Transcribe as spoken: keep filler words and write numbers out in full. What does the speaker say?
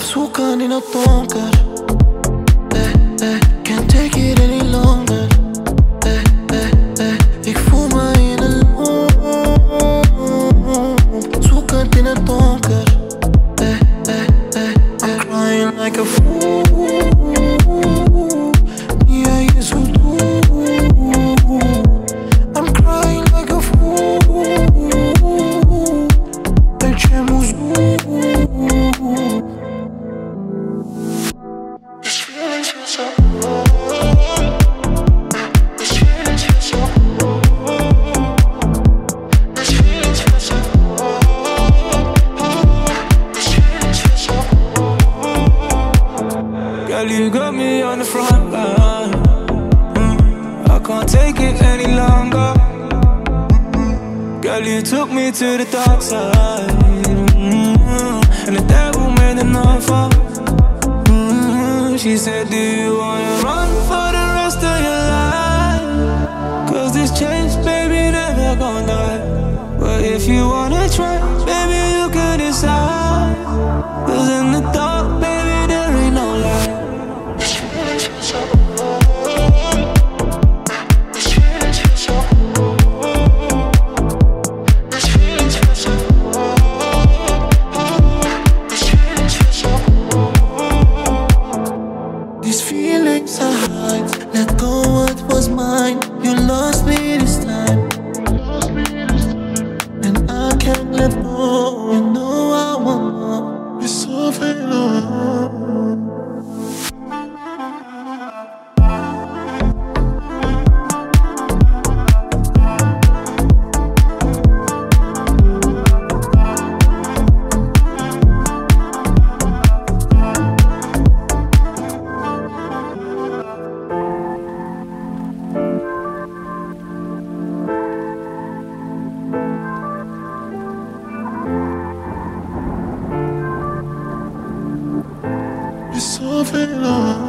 zoeken in het donker. Eh, eh, can't take it any longer. Eh, eh, eh, ik voel me in een loop, zoekend in het donker. Eh, eh, eh, I'm crying like a fool. Yeah, je zo doe. I'm crying like a fool. Dat je moest doen. These feelings feel so These feelings feel so These feelings feel so These feelings feel so Girl, you got me on the front line. mm. I can't take it any longer. Girl, you took me to the dark side. mm. And the devil made an offer. mm. She said, do you wanna run for the rest of your life? Cause this change, baby, never gonna die. But if you wanna try, baby, you can decide. Cause in the dark, baby, there ain't no light. These feelings feel so These feelings feel so These feelings feel so These feelings feel so These feelings are high. Let go what was mine. You lost me this time. And I can't let go. You know I want more. You're so alone. You're so alone.